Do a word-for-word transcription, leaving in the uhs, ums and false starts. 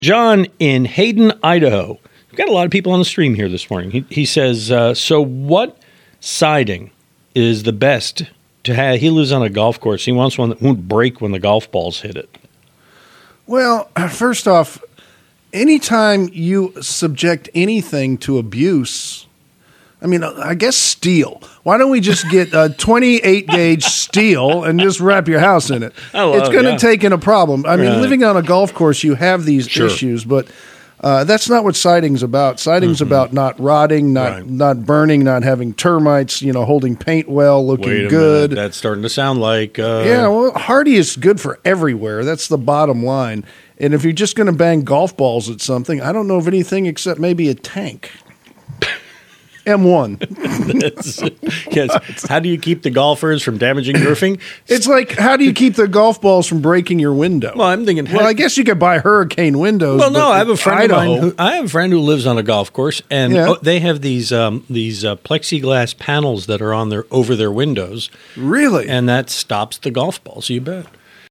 John in Hayden, Idaho. We've got a lot of people on the stream here this morning. He, he says, uh, so what siding is the best to have? He lives on a golf course. He wants one that won't break when the golf balls hit it. Well, first off, anytime you subject anything to abuse, I mean, I guess steel. Why don't we just get a twenty-eight gauge steel and just wrap your house in it? I love, it's going to yeah. take in a problem. I mean, Right. living on a golf course, you have these Sure. issues, but uh, that's not what siding's about. Siding's Mm-hmm. about not rotting, not Right. not burning, not having termites. You know, holding paint well, looking Wait a good. minute. That's starting to sound like... Uh, Yeah, well, Hardy is good for everywhere. That's the bottom line. And if you're just going to bang golf balls at something, I don't know of anything except maybe a tank. M one. That's- yes. How do you keep the golfers from damaging your roofing? It's like, how do you keep the golf balls from breaking your window? Well, I'm thinking... Well, I guess you could buy hurricane windows. Well, no, but I have a friend Idaho, of mine. Who, I have a friend who lives on a golf course, and Yeah. oh, they have these um, these uh, plexiglass panels that are on their over their windows, really? and that stops the golf balls. You bet.